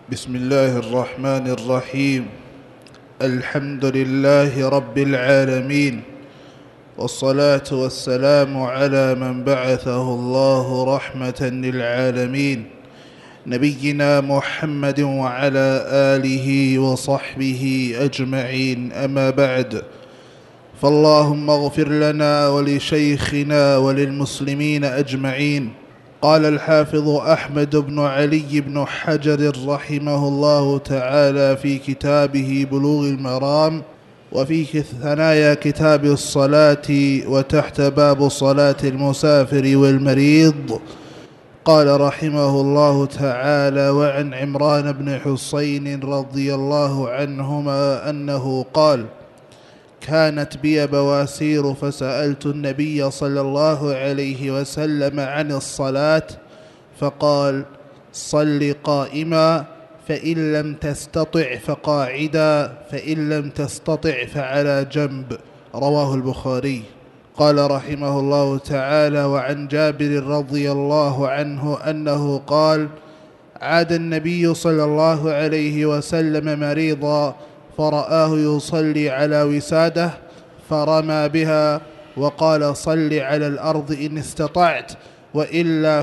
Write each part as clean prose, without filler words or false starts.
بسم الله الرحمن الرحيم. الحمد لله رب العالمين، والصلاة والسلام على من بعثه الله رحمة للعالمين، نبينا محمد وعلى آله وصحبه أجمعين. أما بعد، فاللهم اغفر لنا ولشيخنا وللمسلمين أجمعين. قال الحافظ أحمد بن علي بن حجر رحمه الله تعالى في كتابه بلوغ المرام، وفي ثنايا كتاب الصلاة وتحت باب صلاة المسافر والمريض، قال رحمه الله تعالى: وعن عمران بن حسين رضي الله عنهما أنه قال: كانت بي بواسير فسألت النبي صلى الله عليه وسلم عن الصلاة فقال: صل قائما، فإن لم تستطع فقاعدا، فإن لم تستطع فعلى جنب. رواه البخاري. قال رحمه الله تعالى: وعن جابر رضي الله عنه أنه قال: عاد النبي صلى الله عليه وسلم مريضا فرآه يصلي على وساده فرمى بها وقال: صل على الأرض إن استطعت، وإلا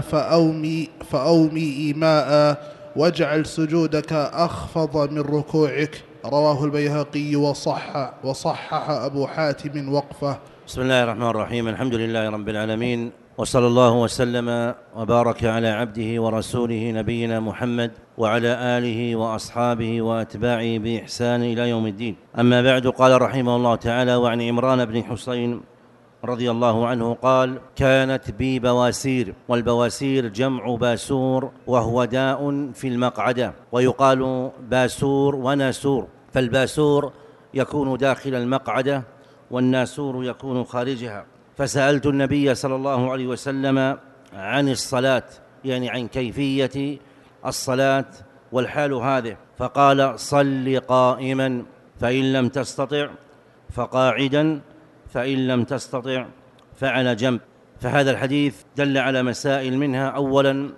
فأومي إيماء، واجعل سجودك أخفض من ركوعك. رواه البيهقي وصحح أبو حاتم وقفه. بسم الله الرحمن الرحيم. الحمد لله رب العالمين، وصلى الله وسلم وبارك على عبده ورسوله نبينا محمد وعلى آله وأصحابه وأتباعه بإحسان إلى يوم الدين. أما بعد، قال رحمه الله تعالى: وعن عمران بن حسين رضي الله عنه قال: كانت بي بواسير. والبواسير جمع باسور، وهو داء في المقعدة، ويقال باسور وناسور، فالباسور يكون داخل المقعدة والناسور يكون خارجها. فسألت النبي صلى الله عليه وسلم عن الصلاة، يعني عن كيفية الصلاة والحال هذه، فقال: صل قائما، فإن لم تستطع فقاعدا، فإن لم تستطع فعلى جنب. فهذا الحديث دل على مسائل، منها أولا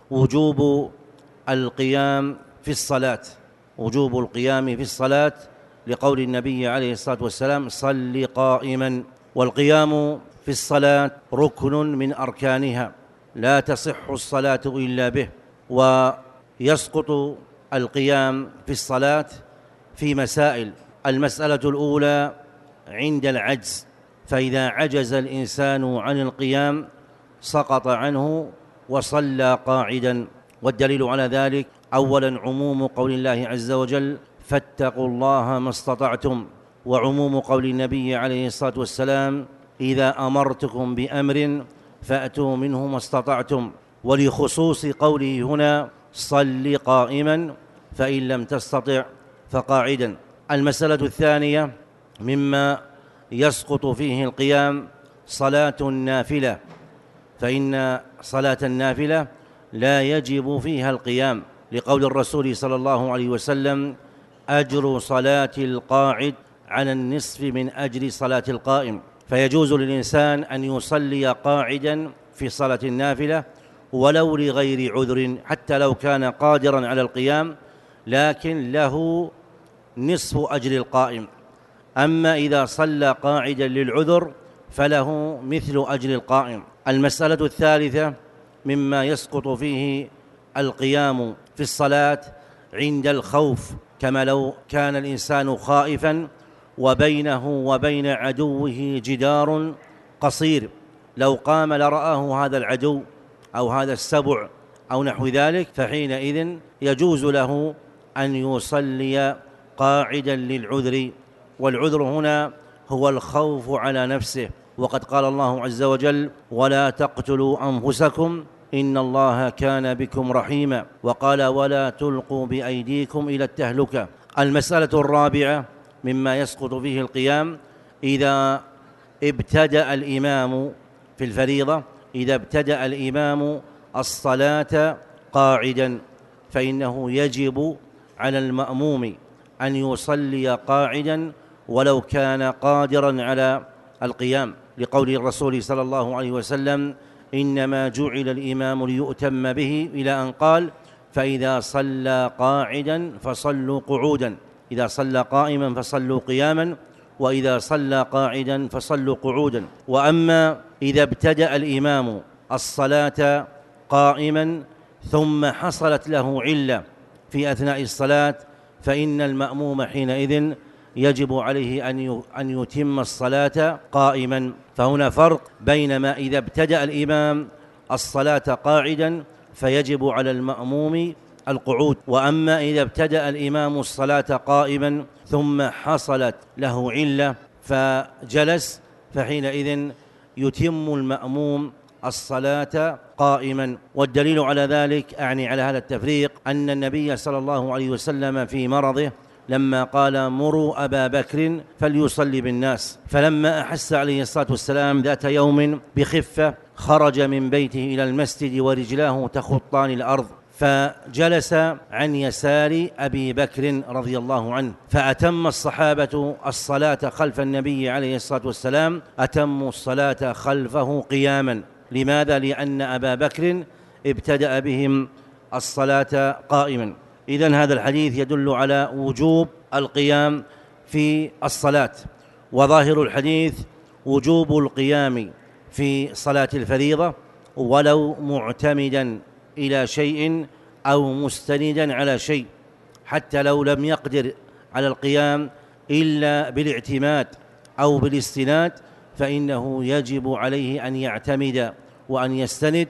وجوب القيام في الصلاة، وجوب القيام في الصلاة لقول النبي عليه الصلاة والسلام: صل قائما. والقيام في الصلاة ركن من أركانها، لا تصح الصلاة إلا به. ويسقط القيام في الصلاة في مسائل. المسألة الأولى عند العجز، فإذا عجز الإنسان عن القيام سقط عنه وصلى قاعدا. والدليل على ذلك أولا عموم قول الله عز وجل: فاتقوا الله ما استطعتم، وعموم قول النبي عليه الصلاة والسلام: إذا أمرتكم بأمر فأتوا منه ما استطعتم. ولخصوص قوله هنا: صل قائما، فإن لم تستطع فقاعدا. المسألة الثانية مما يسقط فيه القيام صلاة النافلة، فإن صلاة النافلة لا يجب فيها القيام، لقول الرسول صلى الله عليه وسلم: أجر صلاة القاعد على النصف من أجر صلاة القائم. فيجوز للإنسان أن يصلي قاعدا في صلاة النافلة ولو لغير عذر، حتى لو كان قادرا على القيام، لكن له نصف أجر القائم. أما إذا صلى قاعدا للعذر فله مثل أجر القائم. المسألة الثالثة مما يسقط فيه القيام في الصلاة عند الخوف، كما لو كان الإنسان خائفا وبينه وبين عدوه جدار قصير، لو قام لرآه هذا العدو أو هذا السبع أو نحو ذلك، فحينئذ يجوز له أن يصلي قاعدا للعذر. والعذر هنا هو الخوف على نفسه، وقد قال الله عز وجل: ولا تقتلوا أنفسكم إن الله كان بكم رحيما، وقال: ولا تلقوا بأيديكم إلى التهلكة. المسألة الرابعة مما يسقط فيه القيام إذا ابتدأ الإمام في الفريضة، إذا ابتدأ الإمام الصلاة قاعدا، فإنه يجب على المأموم أن يصلي قاعدا ولو كان قادرا على القيام، لقول الرسول صلى الله عليه وسلم: إنما جعل الإمام ليؤتم به، إلى أن قال: فإذا صلى قاعدا فصلوا قعودا، إذا صلى قائما فصلوا قياما، وإذا صلى قاعدا فصلوا قعودا. وأما إذا ابتدأ الإمام الصلاة قائما ثم حصلت له علة في أثناء الصلاة فإن المأموم حينئذ يجب عليه أن يتم الصلاة قائما. فهنا فرق بين ما إذا ابتدأ الإمام الصلاة قاعدا فيجب على المأموم القعود، وأما إذا ابتدأ الإمام الصلاة قائما ثم حصلت له علة فجلس فحينئذ يتم المأموم الصلاة قائما. والدليل على ذلك، أعني على هذا التفريق، أن النبي صلى الله عليه وسلم في مرضه لما قال مروا أبا بكر فليصلي بالناس، فلما أحس عليه الصلاة والسلام ذات يوم بخفة خرج من بيته إلى المسجد ورجلاه تخطان الأرض، فجلس عن يسار أبي بكر رضي الله عنه، فأتم الصحابة الصلاة خلف النبي عليه الصلاة والسلام، أتموا الصلاة خلفه قياما. لماذا؟ لأن أبا بكر ابتدأ بهم الصلاة قائما. إذن هذا الحديث يدل على وجوب القيام في الصلاة، وظاهر الحديث وجوب القيام في صلاة الفريضة ولو معتمدا إلى شيء أو مستندا على شيء، حتى لو لم يقدر على القيام إلا بالاعتماد أو بالاستناد فإنه يجب عليه أن يعتمد وأن يستند،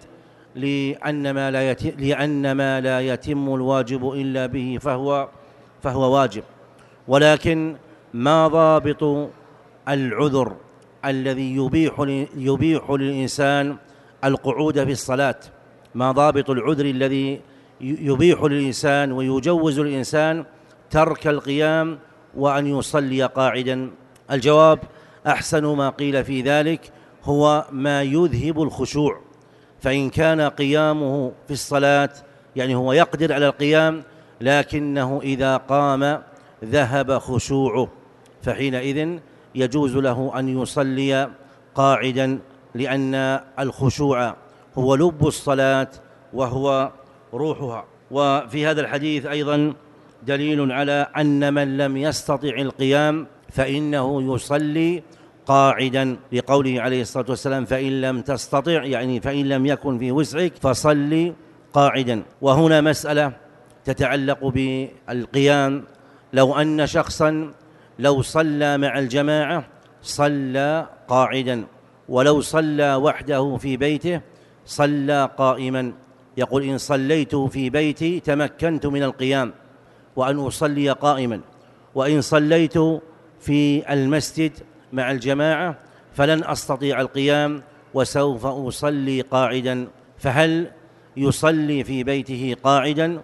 لأن ما لا يتم الواجب إلا به فهو واجب. ولكن ما ضابط العذر الذي يبيح للإنسان القعود في الصلاة؟ ما ضابط العذر الذي يبيح للإنسان ويجوز للإنسان ترك القيام وأن يصلي قاعدا؟ الجواب: أحسن ما قيل في ذلك هو ما يذهب الخشوع. فإن كان قيامه في الصلاة يعني هو يقدر على القيام لكنه إذا قام ذهب خشوعه، فحينئذ يجوز له أن يصلي قاعدا، لأن الخشوع هو لب الصلاة وهو روحها. وفي هذا الحديث أيضا دليل على أن من لم يستطع القيام فإنه يصلي قاعدا، لقوله عليه الصلاة والسلام: فإن لم تستطع، يعني فإن لم يكن في وسعك فصلي قاعدا. وهنا مسألة تتعلق بالقيام. لو أن شخصا لو صلى مع الجماعة صلى قاعدا، ولو صلى وحده في بيته صلى قائما، يقول: إن صليت في بيتي تمكنت من القيام وأن أصلي قائما، وإن صليت في المسجد مع الجماعة فلن أستطيع القيام وسوف أصلي قاعدا. فهل يصلي في بيته قاعدا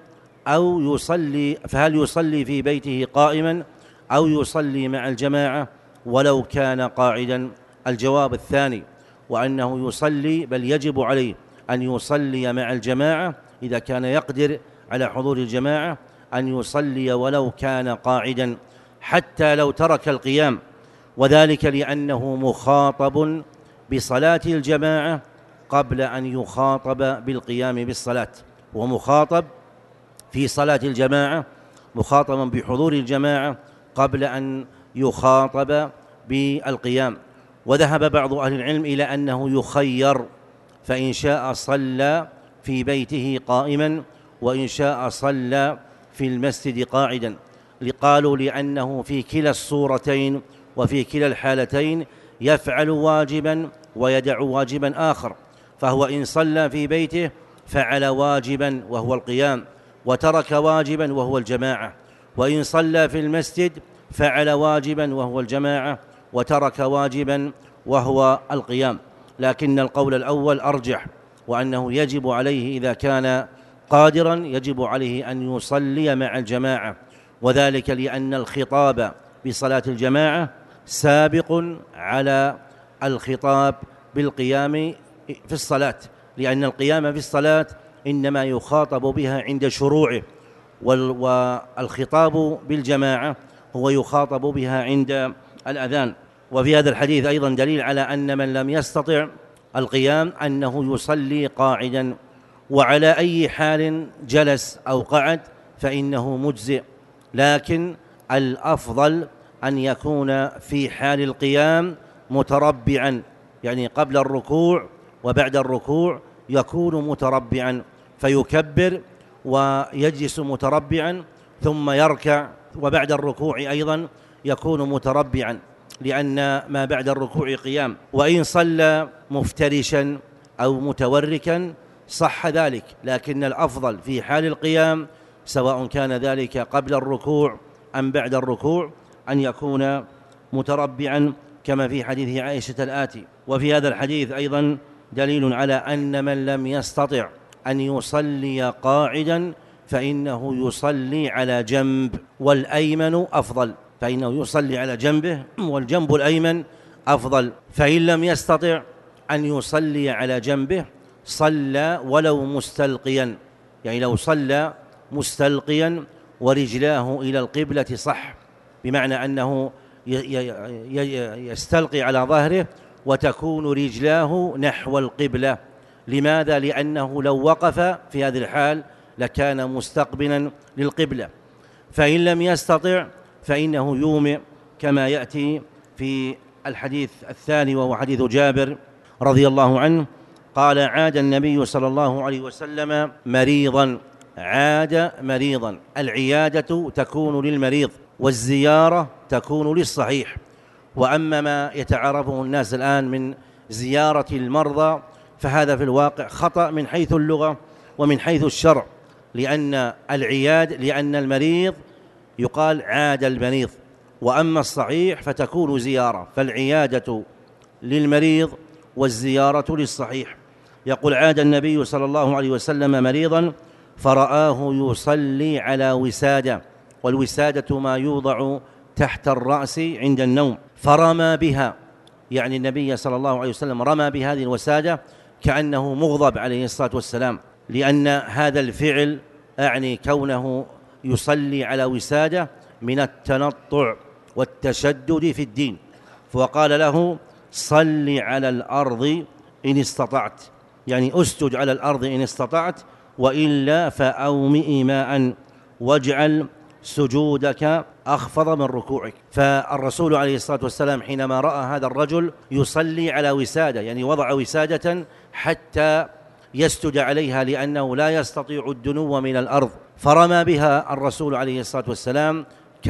فهل يصلي في بيته قائما أو يصلي مع الجماعة ولو كان قاعدا؟ الجواب الثاني، وأنه يصلي، بل يجب عليه أن يصلي مع الجماعة إذا كان يقدر على حضور الجماعة، أن يصلي ولو كان قاعدا حتى لو ترك القيام، وذلك لأنه مخاطب بصلاة الجماعة قبل أن يخاطب بالقيام بالصلاة، ومخاطب في صلاة الجماعة مخاطبا بحضور الجماعة قبل أن يخاطب بالقيام. وذهب بعض أهل العلم إلى أنه يخير، فإن شاء صلى في بيته قائما وإن شاء صلى في المسجد قاعدا. قالوا لأنه في كلا الصورتين وفي كلا الحالتين يفعل واجبا ويدع واجبا آخر، فهو إن صلى في بيته فعل واجبا وهو القيام، وترك واجبا وهو الجماعة، وإن صلى في المسجد فعل واجبا وهو الجماعة وترك واجبا وهو القيام. لكن القول الأول أرجح، وأنه يجب عليه إذا كان قادرا يجب عليه أن يصلي مع الجماعة، وذلك لأن الخطاب بصلاة الجماعة سابق على الخطاب بالقيام في الصلاة، لأن القيام في الصلاة إنما يخاطب بها عند شروعه، والخطاب بالجماعة هو يخاطب بها عند الأذان. وفي هذا الحديث أيضا دليل على أن من لم يستطع القيام أنه يصلي قاعدا، وعلى أي حال جلس أو قعد فإنه مجزئ، لكن الأفضل أن يكون في حال القيام متربعا، يعني قبل الركوع وبعد الركوع يكون متربعا، فيكبر ويجلس متربعا ثم يركع، وبعد الركوع أيضا يكون متربعا، لأن ما بعد الركوع قيام. وإن صلى مفترشا أو متوركا صح ذلك، لكن الأفضل في حال القيام سواء كان ذلك قبل الركوع أم بعد الركوع أن يكون متربعا، كما في حديث عائشة الآتي. وفي هذا الحديث أيضا دليل على أن من لم يستطع أن يصلي قاعدا فإنه يصلي على جنب، والأيمن أفضل، فإنه يصلي على جنبه والجنب الأيمن أفضل. فإن لم يستطع أن يصلي على جنبه صلى ولو مستلقيا، يعني لو صلى مستلقيا ورجلاه إلى القبلة صح، بمعنى أنه يستلقي على ظهره وتكون رجلاه نحو القبلة. لماذا؟ لأنه لو وقف في هذه الحال لكان مستقبلا للقبلة. فإن لم يستطع فإنه يومئ، كما يأتي في الحديث الثاني وهو حديث جابر رضي الله عنه قال: عاد النبي صلى الله عليه وسلم مريضا. عاد مريضا، العيادة تكون للمريض والزيارة تكون للصحيح. وأما ما يتعرفه الناس الآن من زيارة المرضى فهذا في الواقع خطأ من حيث اللغة ومن حيث الشرع، لأن المريض يقال عاد المريض، وأما الصحيح فتكون زيارة، فالعيادة للمريض والزيارة للصحيح. يقول: عاد النبي صلى الله عليه وسلم مريضا فرآه يصلي على وسادة، والوسادة ما يوضع تحت الرأس عند النوم، فرمى بها، يعني النبي صلى الله عليه وسلم رمى بهذه الوسادة كأنه مغضب عليه الصلاة والسلام، لأن هذا الفعل أعني كونه يصلي على وسادة من التنطع والتشدد في الدين، فقال له: صل على الأرض إن استطعت، يعني أسجد على الأرض إن استطعت، وإلا فأومئ ماء واجعل سجودك أخفض من ركوعك. فالرسول عليه الصلاة والسلام حينما رأى هذا الرجل يصلي على وسادة، يعني وضع وسادة حتى يسجد عليها لأنه لا يستطيع الدنو من الأرض، فرمى بها الرسول عليه الصلاة والسلام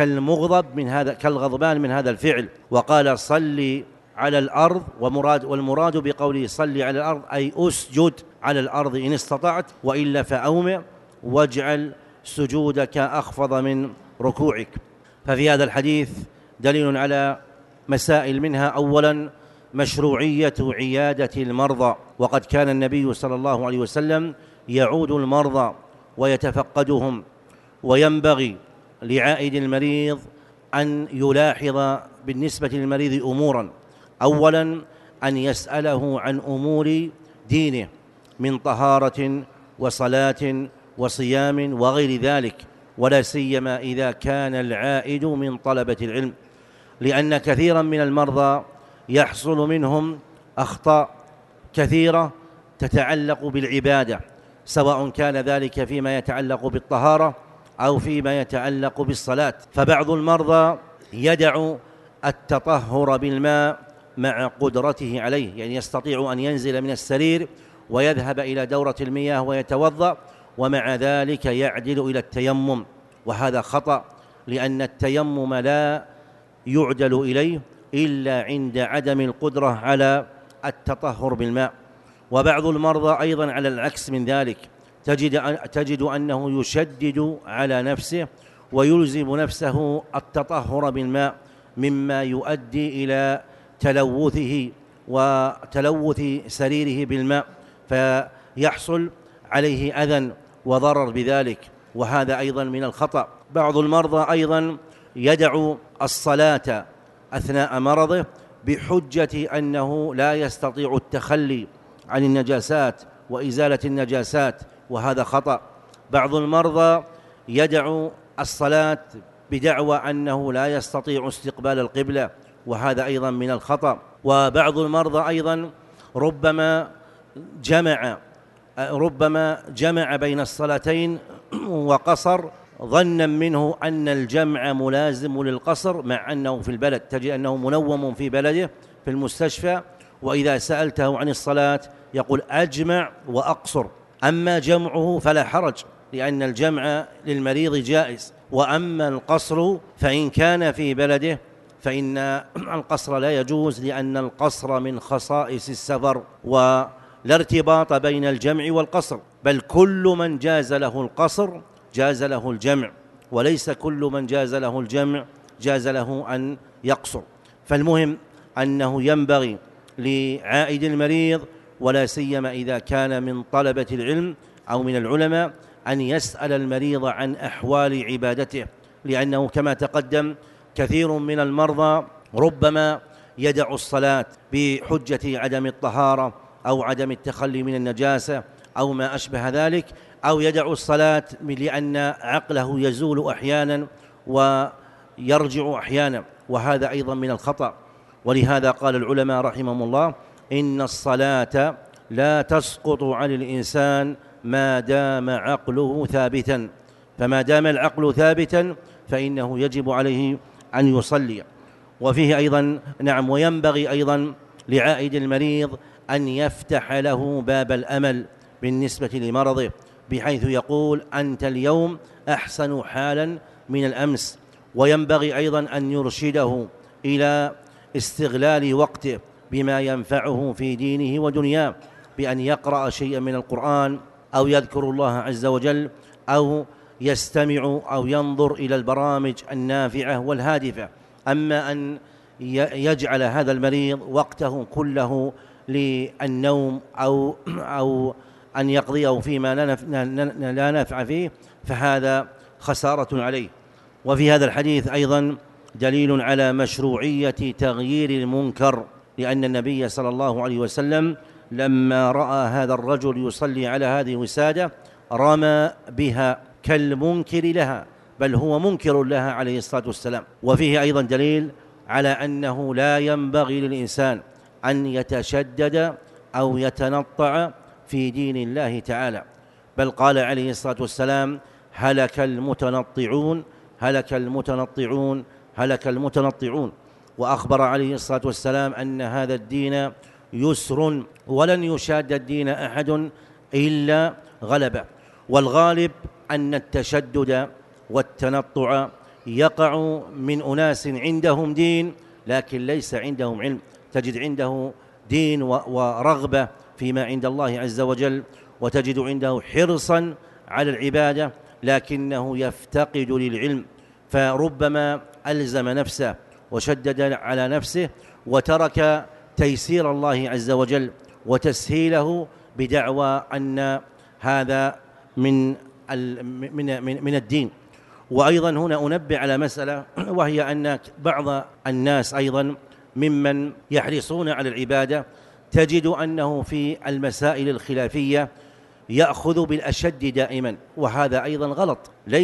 كالغضبان من هذا الفعل، وقال: صلي على الأرض، والمراد بقوله صلي على الأرض أي أسجد على الأرض إن استطعت، وإلا فأومئ واجعل سجودك أخفض من ركوعك. ففي هذا الحديث دليل على مسائل، منها أولا مشروعية عيادة المرضى، وقد كان النبي صلى الله عليه وسلم يعود المرضى ويتفقدهم، وينبغي لعائد المريض أن يلاحظ بالنسبة للمريض أمورا: أولا أن يسأله عن أمور دينه من طهارة وصلاة وصيام وغير ذلك، ولا سيما إذا كان العائد من طلبة العلم، لأن كثيرا من المرضى يحصل منهم أخطاء كثيرة تتعلق بالعبادة، سواء كان ذلك فيما يتعلق بالطهارة أو فيما يتعلق بالصلاة. فبعض المرضى يدع التطهر بالماء مع قدرته عليه، يعني يستطيع أن ينزل من السرير ويذهب إلى دورة المياه ويتوضأ، ومع ذلك يعدل إلى التيمم، وهذا خطأ، لأن التيمم لا يعدل إليه إلا عند عدم القدرة على التطهر بالماء. وبعض المرضى أيضا على العكس من ذلك، تجد أنه يشدد على نفسه ويلزم نفسه التطهر بالماء، مما يؤدي إلى تلوثه وتلوث سريره بالماء، فيحصل عليه أذى وضرر بذلك، وهذا أيضا من الخطأ. بعض المرضى أيضا يدع الصلاة أثناء مرضه بحجة أنه لا يستطيع التخلي عن النجاسات وإزالة النجاسات، وهذا خطأ. بعض المرضى يدع الصلاة بدعوى أنه لا يستطيع استقبال القبلة، وهذا أيضا من الخطأ. وبعض المرضى أيضا ربما جمع ربما جمع بين الصلاتين وقصر ظنا منه أن الجمع ملازم للقصر، مع أنه في البلد تجد أنه منوم في بلده في المستشفى، وإذا سألته عن الصلاة يقول أجمع وأقصر. أما جمعه فلا حرج، لأن الجمع للمريض جائز، وأما القصر فإن كان في بلده فإن القصر لا يجوز، لأن القصر من خصائص السفر، ولا ارتباط بين الجمع والقصر، بل كل من جاز له القصر جاز له الجمع، وليس كل من جاز له الجمع جاز له أن يقصر. فالمهم أنه ينبغي لعائد المريض، ولا سيما إذا كان من طلبة العلم أو من العلماء، أن يسأل المريض عن أحوال عبادته، لأنه كما تقدم كثير من المرضى ربما يدع الصلاة بحجة عدم الطهارة أو عدم التخلي من النجاسة أو ما أشبه ذلك، أو يدع الصلاة لأن عقله يزول أحيانا ويرجع أحيانا، وهذا أيضا من الخطأ. ولهذا قال العلماء رحمهم الله: إن الصلاة لا تسقط عن الإنسان ما دام عقله ثابتا، فما دام العقل ثابتا فإنه يجب عليه أن يصلي. وفيه أيضا وينبغي أيضا لعائد المريض أن يفتح له باب الأمل بالنسبة لمرضه، بحيث يقول: أنت اليوم أحسن حالا من الأمس. وينبغي أيضا أن يرشده إلى استغلال وقته بما ينفعه في دينه ودنياه، بأن يقرأ شيئا من القرآن، أو يذكر الله عز وجل، أو يستمع أو ينظر إلى البرامج النافعة والهادفة. أما أن يجعل هذا المريض وقته كله للنوم أو أن يقضيه فيما لا نفع فيه، فهذا خسارة عليه. وفي هذا الحديث أيضا دليل على مشروعية تغيير المنكر، لأن النبي صلى الله عليه وسلم لما رأى هذا الرجل يصلي على هذه الوسادة رمى بها كالمنكر لها، بل هو منكر لها عليه الصلاة والسلام. وفيه أيضا دليل على أنه لا ينبغي للإنسان أن يتشدد أو يتنطع في دين الله تعالى، بل قال عليه الصلاة والسلام: هلك المتنطعون هلك المتنطعون هلك المتنطعون. وأخبر عليه الصلاة والسلام أن هذا الدين يسر، ولن يشاد الدين أحد إلا غلبه. والغالب أن التشدد والتنطع يقع من أناس عندهم دين لكن ليس عندهم علم، تجد عنده دين ورغبة فيما عند الله عز وجل، وتجد عنده حرصا على العبادة، لكنه يفتقد للعلم، فربما ألزم نفسه وشدد على نفسه وترك تيسير الله عز وجل وتسهيله بدعوى أن هذا من الدين. وأيضا هنا أنبه على مسألة، وهي أن بعض الناس أيضا ممن يحرصون على العبادة تجد أنه في المسائل الخلافية يأخذ بالأشد دائما، وهذا أيضا غلط.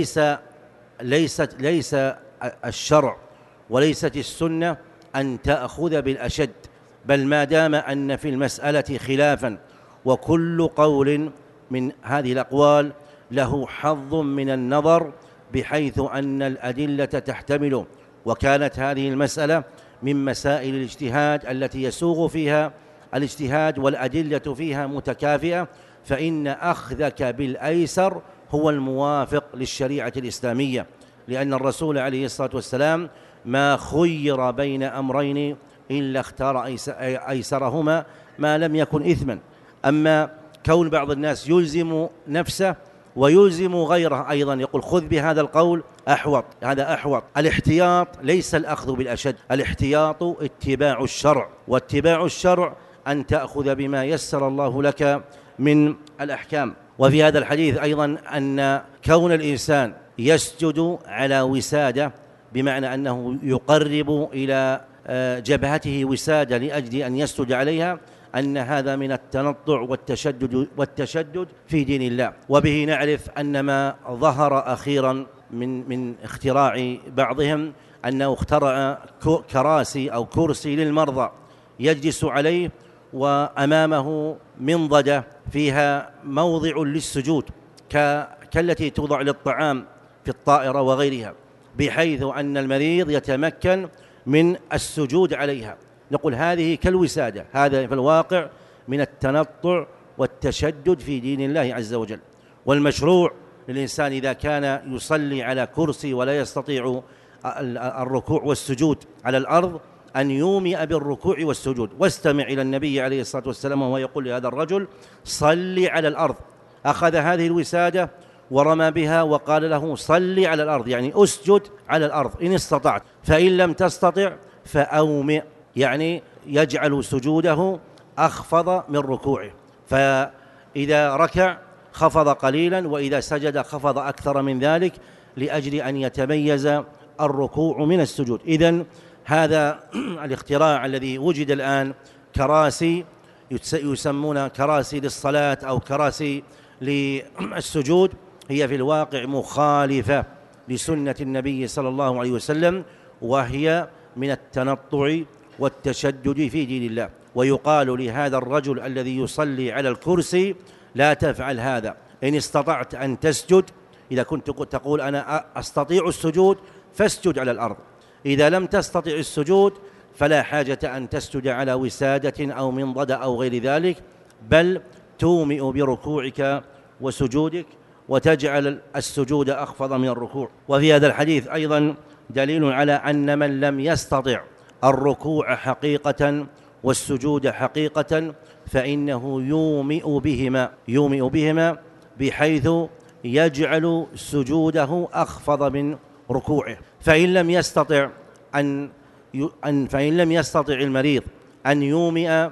ليس الشرع وليست السنة أن تأخذ بالأشد، بل ما دام أن في المسألة خلافا وكل قول من هذه الأقوال له حظ من النظر بحيث أن الأدلة تحتمله، وكانت هذه المسألة من مسائل الاجتهاد التي يسوغ فيها الاجتهاد والأدلة فيها متكافئة، فإن أخذك بالأيسر هو الموافق للشريعة الإسلامية، لأن الرسول عليه الصلاة والسلام ما خير بين أمرين إلا اختار أيسرهما ما لم يكن إثما. أما كون بعض الناس يلزم نفسه ويلزم غيره أيضا، يقول خذ بهذا القول أحوط، هذا أحوط. الاحتياط ليس الأخذ بالأشد، الاحتياط اتباع الشرع، واتباع الشرع أن تأخذ بما يسر الله لك من الأحكام. وفي هذا الحديث أيضا أن كون الإنسان يسجد على وسادة، بمعنى أنه يقرب إلى جبهته وسادة لأجل أن يسجد عليها، أن هذا من التنطع والتشدد في دين الله. وبه نعرف أن ما ظهر أخيرا من اختراع بعضهم أنه اخترع كراسي أو كرسي للمرضى يجلس عليه وأمامه منضدة فيها موضع للسجود كالتي توضع للطعام في الطائرة وغيرها، بحيث أن المريض يتمكن من السجود عليها. نقول هذه كالوسادة، هذا في الواقع من التنطع والتشدد في دين الله عز وجل. والمشروع للإنسان إذا كان يصلي على كرسي ولا يستطيع الركوع والسجود على الأرض أن يومئ بالركوع والسجود. واستمع إلى النبي عليه الصلاة والسلام وهو يقول لهذا الرجل: صل على الأرض. أخذ هذه الوسادة ورمى بها وقال له: صل على الأرض، يعني أسجد على الأرض إن استطعت، فإن لم تستطع فأومئ، يعني يجعل سجوده أخفض من ركوعه، فإذا ركع خفض قليلا، وإذا سجد خفض أكثر من ذلك، لأجل أن يتميز الركوع من السجود. إذن هذا الاختراع الذي وجد الآن، كراسي يسمون كراسي للصلاة أو كراسي للسجود، هي في الواقع مخالفة لسنة النبي صلى الله عليه وسلم، وهي من التنطع والتشدد في دين الله. ويقال لهذا الرجل الذي يصلي على الكرسي: لا تفعل هذا، إن استطعت أن تسجد، إذا كنت تقول أنا أستطيع السجود فاسجد على الأرض، إذا لم تستطع السجود فلا حاجة أن تسجد على وسادة أو منضدة أو غير ذلك، بل تومئ بركوعك وسجودك وتجعل السجود أخفض من الركوع. وفي هذا الحديث أيضا دليل على أن من لم يستطع الركوع حقيقة والسجود حقيقة فإنه يومئ بهما بحيث يجعل سجوده أخفض من ركوعه. فإن لم يستطع المريض أن يومئ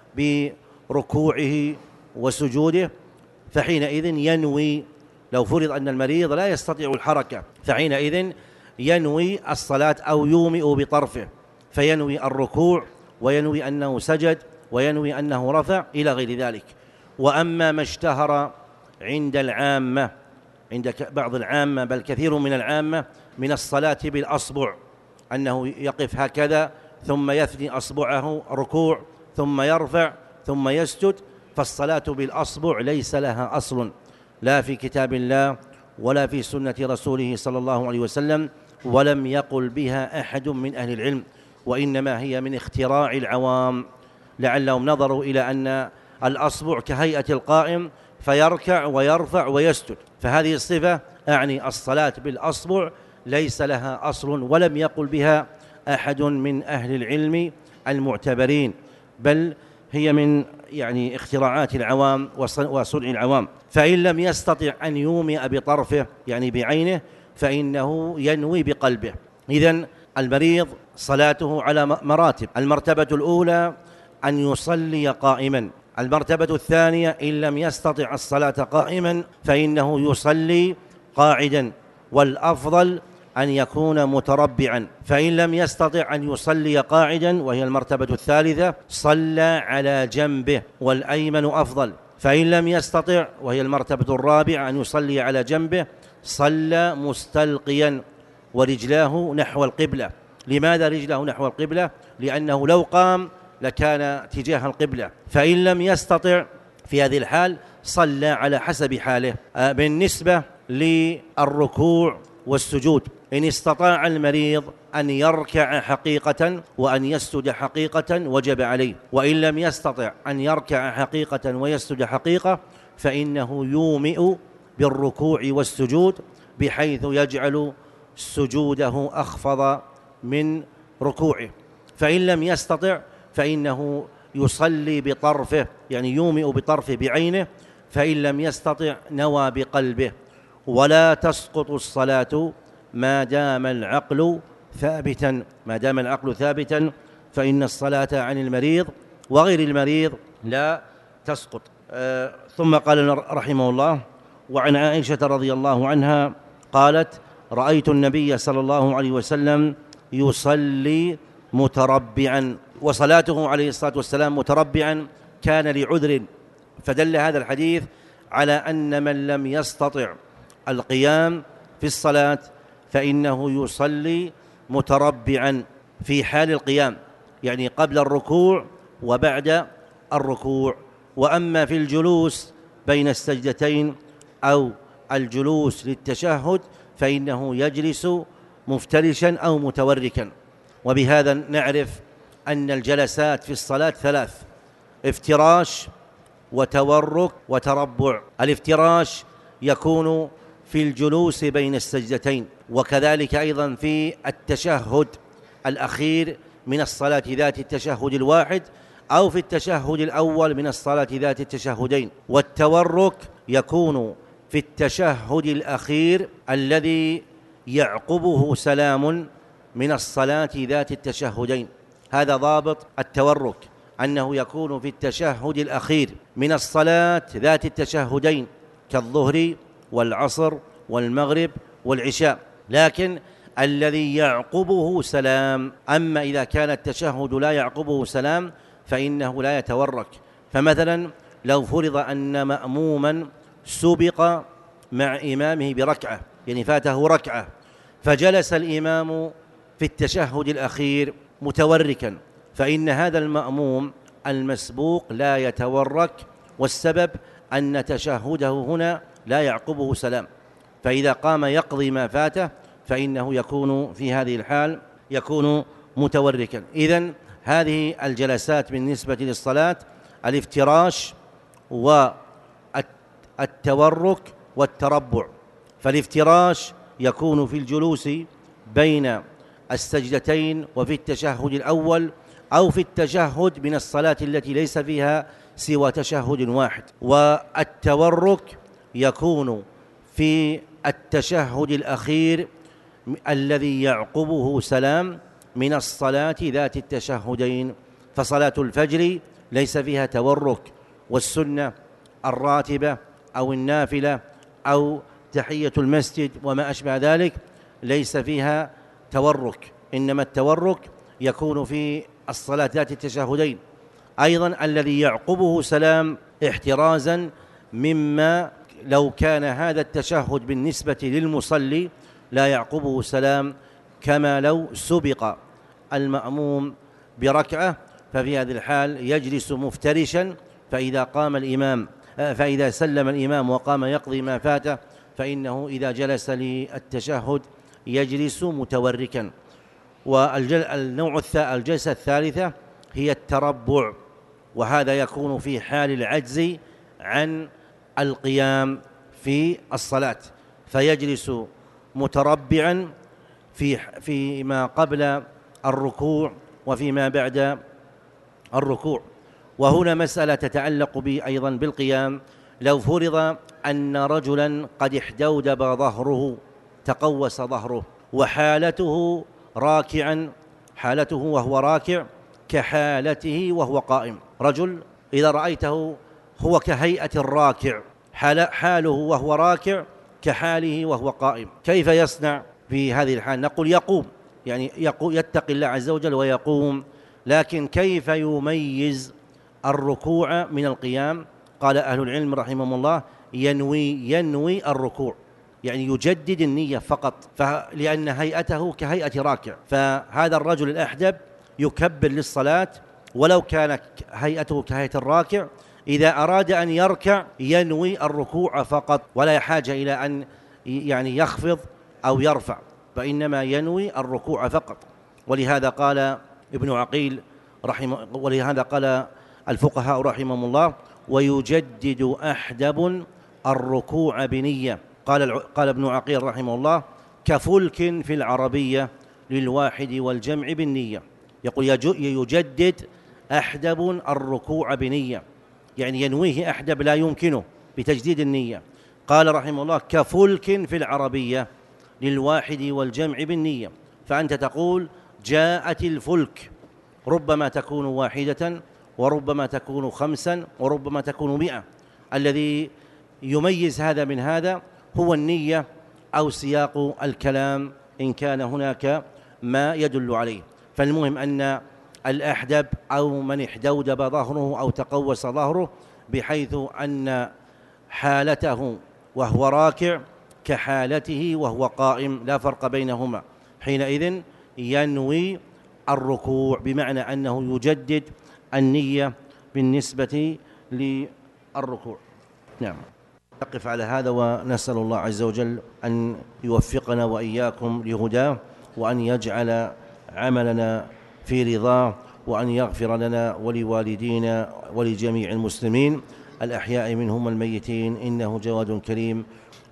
بركوعه وسجوده، فحينئذ ينوي، لو فرض أن المريض لا يستطيع الحركة، فحينئذ ينوي الصلاة أو يومئ بطرفه، فينوي الركوع وينوي أنه سجد وينوي أنه رفع إلى غير ذلك. وأما ما اشتهر عند العامة، عند بعض العامة بل كثير من العامة، من الصلاة بالأصبع، أنه يقف هكذا ثم يثني أصبعه ركوع ثم يرفع ثم يسجد، فالصلاة بالأصبع ليس لها أصل لا في كتاب الله ولا في سنة رسوله صلى الله عليه وسلم، ولم يقل بها أحد من أهل العلم، وإنما هي من اختراع العوام، لعلهم نظروا إلى أن الأصبع كهيئة القائم فيركع ويرفع ويسجد، فهذه الصفة أعني الصلاة بالأصبع ليس لها أصل ولم يقل بها أحد من أهل العلم المعتبرين، بل هي من اختراعات العوام وصنع العوام. فإن لم يستطع أن يومئ بطرفه يعني بعينه فإنه ينوي بقلبه. إذن المريض صلاته على مراتب: المرتبة الأولى أن يصلي قائما، المرتبة الثانية إن لم يستطع الصلاة قائما فإنه يصلي قاعدا، والأفضل أن يكون متربعا، فإن لم يستطع أن يصلي قاعدا وهي المرتبة الثالثة صلى على جنبه والأيمن أفضل، فإن لم يستطع وهي المرتبة الرابعة أن يصلي على جنبه صلى مستلقيا ورجلاه نحو القبلة. لماذا رجله نحو القبلة؟ لأنه لو قام لكان تجاه القبلة. فإن لم يستطع في هذه الحال صلى على حسب حاله. بالنسبة للركوع والسجود، إن استطاع المريض أن يركع حقيقة وأن يسجد حقيقة وجب عليه، وإن لم يستطع أن يركع حقيقة ويسجد حقيقة فإنه يومئ بالركوع والسجود بحيث يجعل سجوده أخفض من ركوعه. فإن لم يستطع فإنه يصلي بطرفه، يعني يومئ بطرفه بعينه، فإن لم يستطع نوى بقلبه. ولا تسقط الصلاة ما دام العقل ثابتا، فإن الصلاة عن المريض وغير المريض لا تسقط. ثم قال رحمه الله: وعن عائشة رضي الله عنها قالت: رأيت النبي صلى الله عليه وسلم يصلي متربعا، وصلاته عليه الصلاة والسلام متربعا كان لعذر، فدل هذا الحديث على أن من لم يستطع القيام في الصلاة فإنه يصلي متربعا في حال القيام، يعني قبل الركوع وبعد الركوع. وأما في الجلوس بين السجدتين أو الجلوس للتشهد فإنه يجلس مفترشا أو متوركا. وبهذا نعرف أن الجلسات في الصلاة ثلاث: افتراش وتورك وتربع. الافتراش يكون في الجلوس بين السجدتين، وكذلك أيضا في التشهد الأخير من الصلاة ذات التشهد الواحد، أو في التشهد الأول من الصلاة ذات التشهدين. والتورك يكون في التشهد الأخير الذي يعقبه سلام من الصلاة ذات التشهدين. هذا ضابط التورك، أنه يكون في التشهد الأخير من الصلاة ذات التشهدين كالظهر والعصر والمغرب والعشاء، لكن الذي يعقبه سلام. أما إذا كان التشهد لا يعقبه سلام فإنه لا يتورك. فمثلا لو فرض أن مأموما سبق مع إمامه بركعة، يعني فاته ركعة، فجلس الإمام في التشهد الأخير متوركا، فإن هذا المأموم المسبوق لا يتورك، والسبب أن تشهده هنا لا يعقبه سلام، فإذا قام يقضي ما فاته فإنه يكون في هذه الحال يكون متوركا. إذن هذه الجلسات بالنسبة للصلاة: الافتراش والتورك والتربع. فالافتراش يكون في الجلوس بين السجدتين وفي التشهد الأول، أو في التشهد من الصلاة التي ليس فيها سوى تشهد واحد. والتورك يكون في التشهد الأخير الذي يعقبه سلام من الصلاة ذات التشهدين. فصلاة الفجر ليس فيها تورك، والسنة الراتبة أو النافلة أو تحية المسجد وما أشبه ذلك ليس فيها تورك، إنما التورك يكون في الصلاة ذات التشهدين. أيضا الذي يعقبه سلام احترازا مما لو كان هذا التشهد بالنسبة للمصلي لا يعقبه سلام، كما لو سبق المأموم بركعة، ففي هذه الحال يجلس مفترشا، فإذا سلم الإمام وقام يقضي ما فاته فإنه إذا جلس للتشهد يجلس متوركا. الجلسة الثالثة هي التربع، وهذا يكون في حال العجز عن القيام في الصلاة، فيجلس متربعا فيما قبل الركوع وفيما بعد الركوع. وهنا مسألة تتعلق أيضا بالقيام: لو فرض أن رجلا قد احدودب ظهره، تقوس ظهره، وحالته راكعا، حالته وهو راكع كحالته وهو قائم. رجل إذا رأيته هو كهيئة الراكع، حاله وهو راكع كحاله وهو قائم، كيف يصنع في هذه الحال؟ نقول يقوم، يعني يتقي الله عز وجل ويقوم. لكن كيف يميز الركوع من القيام؟ قال أهل العلم رحمهم الله: ينوي الركوع، يعني يجدد النية فقط، لأن هيئته كهيئة راكع. فهذا الرجل الأحدب يكبر للصلاة ولو كان هيئته كهيئة الراكع، إذا أراد أن يركع ينوي الركوع فقط، ولا حاجة إلى أن يعني يخفض أو يرفع، فإنما ينوي الركوع فقط. ولهذا قال ابن عقيل ولهذا قال الفقهاء رحمهم الله: ويجدد أحدب الركوع بنية. قال ابن عقيل رحمه الله: كفلك في العربية للواحد والجمع بالنية. يقول يجدد أحدب الركوع بنية، يعني ينويه أحدب لا يمكنه بتجديد النية. قال رحمه الله: كفلك في العربية للواحد والجمع بالنية. فأنت تقول جاءت الفلك، ربما تكون واحدة وربما تكون 5 وربما تكون 100. الذي يميز هذا من هذا هو النية أو سياق الكلام إن كان هناك ما يدل عليه. فالمهم أن الأحدب أو من احدودب ظهره أو تقوس ظهره بحيث أن حالته وهو راكع كحالته وهو قائم، لا فرق بينهما، حينئذ ينوي الركوع، بمعنى أنه يجدد النية بالنسبة للركوع. نعم، نقف على هذا ونسأل الله عز وجل أن يوفقنا وإياكم لهداه، وأن يجعل عملنا في رضاه، وأن يغفر لنا ولوالدينا ولجميع المسلمين الأحياء منهم والميتين، إنه جواد كريم.